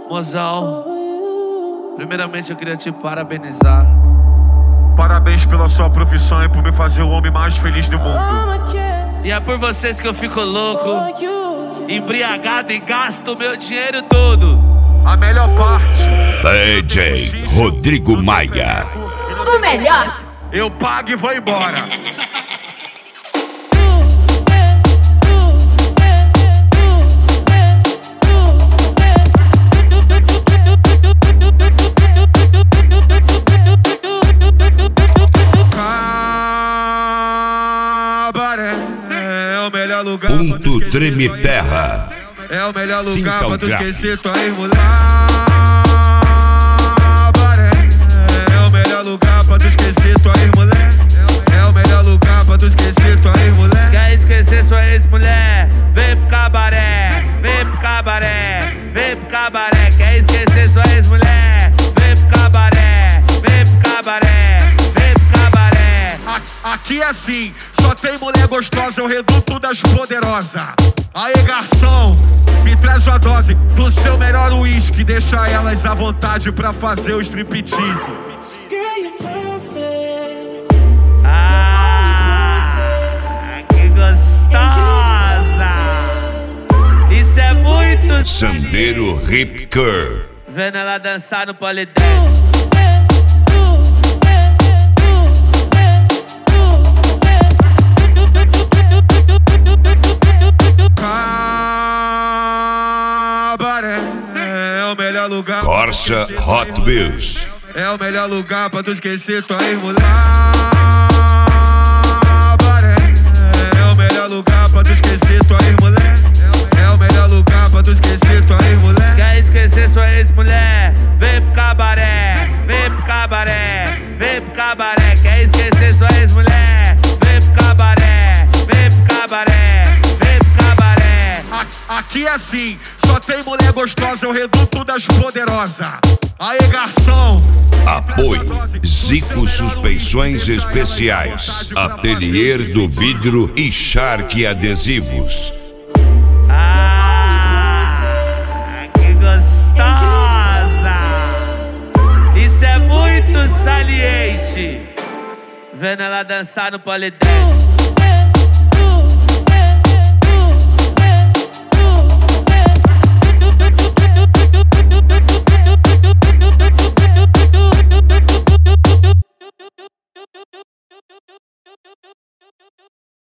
Mozão, primeiramente eu queria te parabenizar. Parabéns pela sua profissão e por me fazer o homem mais feliz do mundo. E é por vocês que eu fico louco, embriagado e gasto o meu dinheiro todo. A melhor parte, DJ Rodrigo Maia. O melhor. eu pago e vou embora. Cabaré é o melhor lugar. Ponto Treme Terra. É o melhor lugar Sinta pra o tu gráfico. esquecer tua ex-mulher. Cabaré é o melhor lugar pra tu esquecer tua ex-mulher. É o melhor lugar pra tu esquecer tua ex-mulher. Quer esquecer sua ex-mulher? Vem pro cabaré, vem pro cabaré, vem pro cabaré. Quer esquecer sua ex-mulher? Vem pro cabaré, vem pro cabaré, vem pro cabaré. Aqui é assim, só tem mulher gostosa, é o reduto das poderosas. Aê, garçom, me traz uma dose do seu melhor uísque. Deixa elas à vontade pra fazer o striptease. Ah, que gostosa! Isso é muito Sandeiro Rip Curl. vendo ela dançar no polidense. Cabaré é o melhor lugar. Corsa Hot Wheels. É o melhor lugar pra tu esquecer tua ex-mulher. Cabaré é o melhor lugar pra tu esquecer tua ex-mulher. É o melhor lugar pra tu esquecer tua ex-mulher. Quer esquecer sua ex-mulher? Vem pro cabaré, vem pro cabaré, vem pro cabaré. Quer esquecer sua ex-mulher? Vem pro cabaré, vem pro cabaré, vem pro cabaré. Aqui é assim, só tem mulher gostosa, é o reduto das poderosas. Aê, garçom, Apoio Zico Suspensões Especiais, Ateliê do Vidro e Shark Adesivos. Ah, que gostosa! Isso é muito saliente. Vendo ela dançar no polidense.